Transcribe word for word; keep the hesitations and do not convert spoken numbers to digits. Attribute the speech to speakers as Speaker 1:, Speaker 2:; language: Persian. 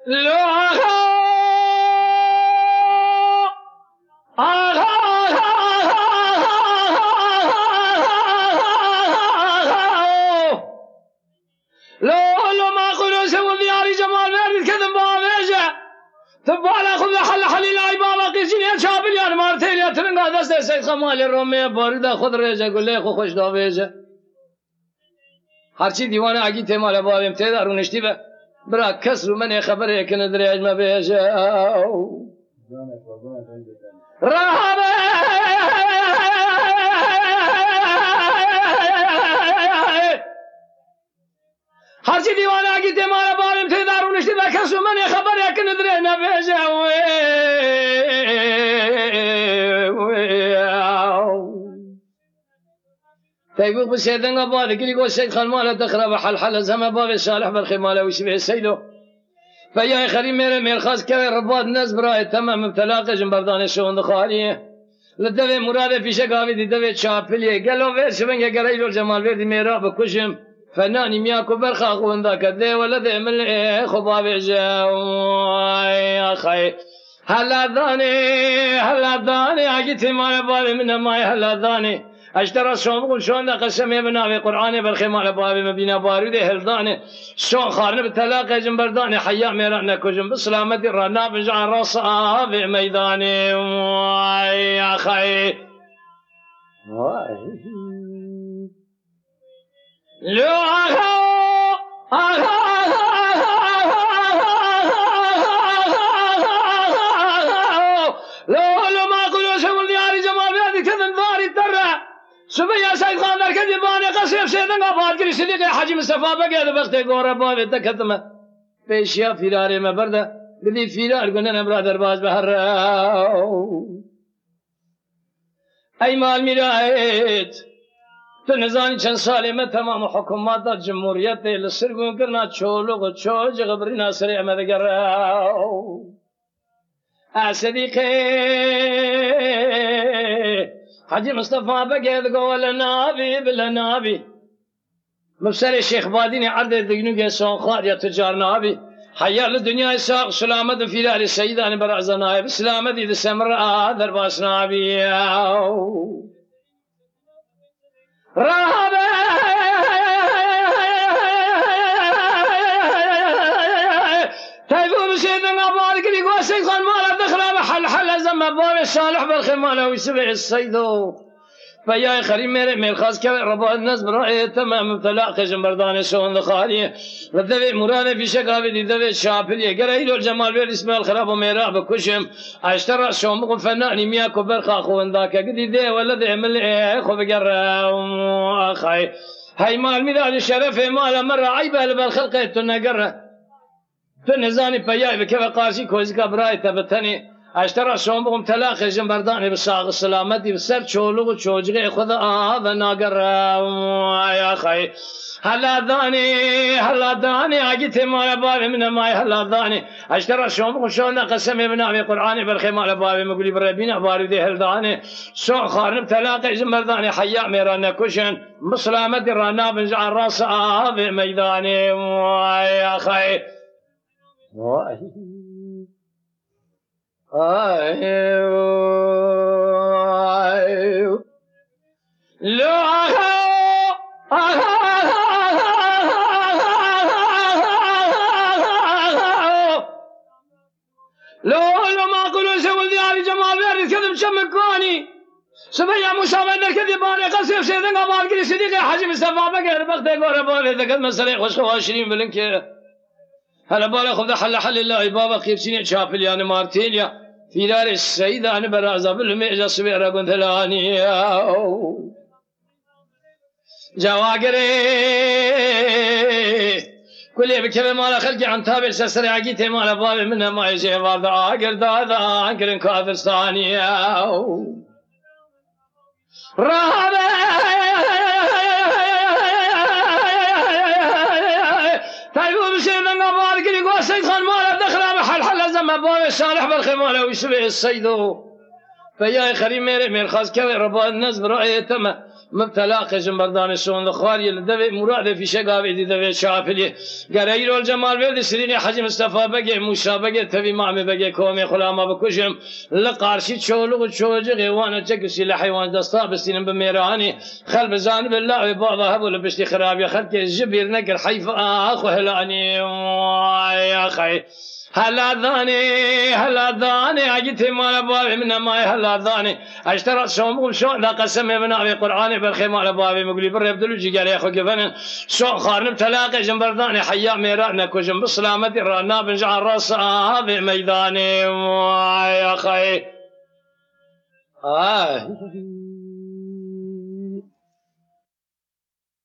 Speaker 1: لو آقا آقا لو لو ما قلوس والدياري جمال بيرد كذب بابيجة تبالا خذ حل حليل اي بابا قيسين يا شابل يا مارتين يا ترنقا دست سيد خمال الرومي بارده خذ ريجة قل لي خو خوش دابيجة هرچی دیوانه اگی تمال بابیم تیدار و نشتی به برا کس رو من خبره که نداری اجمع بیشه رهبه هرچی دیوانه اگی تمال بابیم تیدار و نشتی به کس رو من خبره که نداری اجمع بیشه تيبوق بسيدنا قبالي كل يقول سيد خلمالة تخرب حل حل زما بابي صالح بالخمالة ويشبه سيدو فيا خريم مير مير خاص كوي رباط الناس براي تمام مبتلاقة جنبردان شون دخالية لدوي مرادة في شقاوي دي دوي تشابلية قالوا فير شبنك قريلو الجمال فير دي ميرا بكشم فناني مياكو برخا اخوان ذاك دي ولا دي من ايه خبابي جاو يا خي هلا ذاني هلا ذاني عقيتي ما بالي من ماي هلا ذاني اشترى شون شون قسم ابن ابي قران بالخمال بابي مبينا بارود هلدان شون خارن بتلاقى جنبردان حيا ميرنا كجن بسلامتي رنا بجع راسها في ميداني يا خي لو صبح يا سيد خان در کدی بانی قصیب سیدن آباد کری صدیق حاجی مصطفی بگید وقت گوره باوی تکتمه پیشیا فیراری مبرده بدی فیرار کنن برادر باز بهر ای مال میرایت تو نزانی چند سالی من تمام حکومات در جمهوریت لسرگون کرنا چولوگ و چوج غبری ناصر احمد گر صدیقی حاجی مصطفى بقيت قول نابي بلا نابي مبسر الشيخ باديني عرض الدقنوق سون خاد يا تجار نابي حيا للدنيا يساق سلامة في دار السيدان برعز نايب سلامة دي سمر آذر باس نابي رهبة تايبون سيدنا بارك لي قوة سيد خان مالا دخلا بحل حل زم بابي صالح بالخمالة ويسبع السيدو فيا خريم مير مير خاص كوي ربا الناس برأي تمام مبتلاق جنبردان شون دخالية لدوي مرادة في شقابي دي دوي شابلية قرأيلو الجمال بير اسمه الخراب وميراع بكشم اشترى شون بقم فناني مياكو برخا اخوان ذاك قدي دي ولا دي من اخو بقرأ اخي هاي مال ميلاد الشرف مال مرة عيبة بالخلقة تنقرأ فنزاني بياي بكيف قاسي كوزكا براي تبتني اشترى شون بقم تلاقي جنبرداني بالساق السلامتي بسر شولوغ وشوجغي خذ هذا ناقر يا اخي هلا ذاني هلا ذاني عقيتي مال بابي من ماي هلا ذاني اشترى شون بقم شون قسم ابن ابي قراني بالخمال بابي مقولي بربينا بارودي هلداني شون خارن تلاقي جنبرداني حيا ميرانا كشن بسلامتي رانا بنجع الراس في ميداني يا اخي واي ايو لو لو لو ما قولوا سوى الدياري جمال بيرد كذب شمكوني سبيا مسامة كذب باني قصير سيدنا قبال كري صديقي حاجي مصطفى بقى بختي قورة بالي ذكر مسلي خوش خواشرين بلنك هلا بالي خذ حل حل الله بابا خيب سنين شافل يعني مارتيليا في دار السيدة أنا برازة بالمئجة صبيرة كنت لاني جواقري كل بكبه مالا خلقي عن تابع سسري عقيتي مالا بابي منها ما يجي بابا عاقر دادا عنكر كافر ثاني رهبة تايبو بسيدنا قبارك اللي قوى سيد خان مالا بدخلا بحل حل زم بابي صالح بالخمالة ويشبه السيدو فيا خريم مير مير خاص كوي ربا الناس برأي تما مبتلا قجم بردان شون خواري لدوي مراد في شقاوي دي دوي شافلي قريل الجمال بيد سريني حجي مصطفى بقي موسى بقي تبي معمي بقي كومي خلاما بكشم لقارشي تشولو تشوجي وانا تكسي لحيوان دستا بسين بميراني خل بزان بالله بعضها هبو لبشتي خراب يا خلك الجبير نقر حيف اخو هلاني يا اخي هلا ذاني هلا ذاني اجيت مال بابي من ماي هلا ذاني اشترط شوم شو لا قسم ابن ابي قراني بالخيمه بابي مقولي بر يبدلوجي قال يا اخو كفن شو خارن تلاقي جنب ذاني حيا ميرانا كجنب بسلامتي رانا بنجع الراس هذا ميداني يا اخي آه